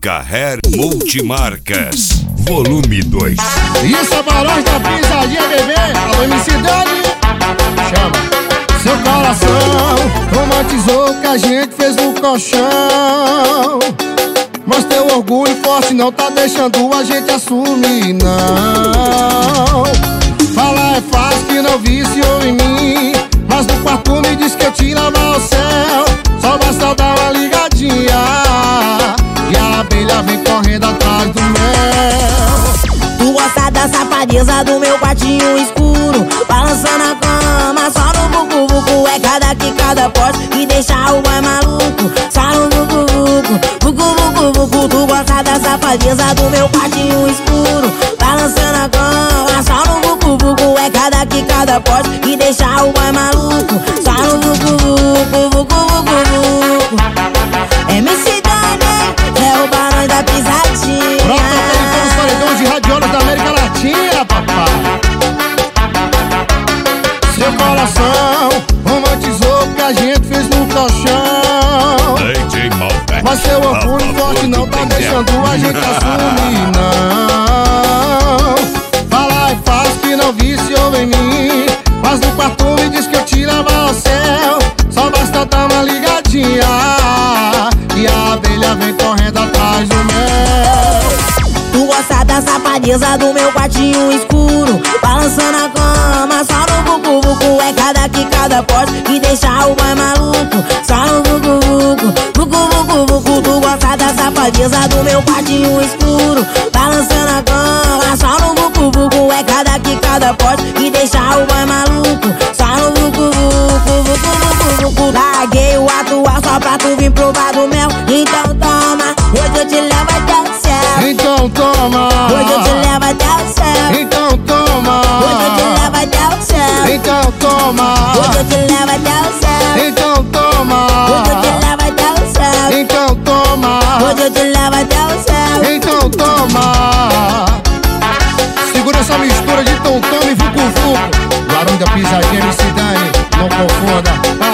Carrer Multimarcas, volume 2. Isso é Barões da Pisadinha, bebê. Alô, MC Dani. Chama. Seu coração romantizou o que a gente fez no colchão. Mas teu orgulho forte não tá deixando a gente assumir, não. Falar é fácil que não viciou em mim, mas no quarto me disse que eu te levava ao céu. Só basta dar uma ligadinha e a abelha vem correndo atrás do mel. Tu gosta da safadeza do meu quartinho escuro, balançando a cama, só no vucu-vucu. É cada quicada forte e deixa o boy maluco. Só no vucu-vucu, vucu-vucu-vucu. Tu gosta da safadeza do meu quartinho escuro, balançando a cama, só no vucu-vucu. É cada quicada forte e deixa o boy maluco. Só no vucu-vucu, vucu-vucu-vucu. MC Dani, é o Barões da Pisadinha. Pronto, tem os paredões de radiolas da América Latina, papai. Seu coração romantizou o que a gente fez no colchão, mas seu orgulho forte não tá deixando a gente assumir, não. Falar é fácil que não viciou em mim, mas no quarto me diz que eu te levo ao céu. Só basta dar uma ligadinha e a abelha vem correndo atrás do mel. Tu gosta da safadeza do meu quartinho escuro, balançando a cama, só no vucu-vucu. É cada quicada forte e deixa o boy maluco. Só no vucu-vucu, vucu-vucu-vucu. Tu gosta da safadeza do meu quartinho escuro, balançando a cama, só no vucu-vucu. É cada quicada forte e deixa o boy maluco. Só no vucu-vucu, vucu-vucu-vucu. Larguei o atual só pra tu vir provar do mel. Então toma, hoje eu te levo até o céu. Então toma, hoje eu te levo até o céu. então toma, hoje eu te levo até o céu. então toma, hoje eu te levo até o céu. então toma, hoje eu te levo até o céu. então toma, hoje eu te levo até o céu. então toma. Segura essa mistura de tom-tom e vucu-vucu. Barões da Pisadinha, MC Dani, não confunda.